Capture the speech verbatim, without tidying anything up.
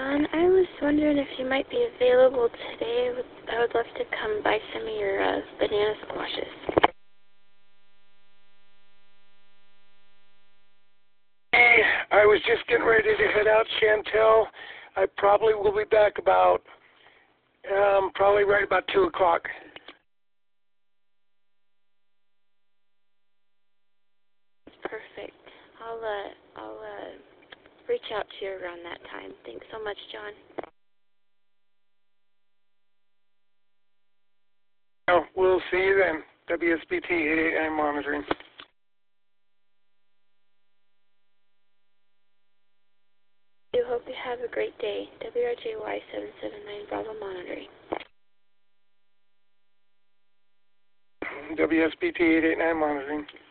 John. I was wondering if you might be available today. I would, I would love to come buy some of your uh, banana squashes. Hey, I was just getting ready to head out, Chantel. I probably will be back about, um, probably right about two o'clock. Perfect. I'll, uh, I'll, uh, reach out to you around that time. Thanks so much, John. Oh, we'll see you then. W S B T eight eight nine monitoring. I hope you have a great day. W R J Y seven seven nine Bravo monitoring. W S B T eight eight nine monitoring.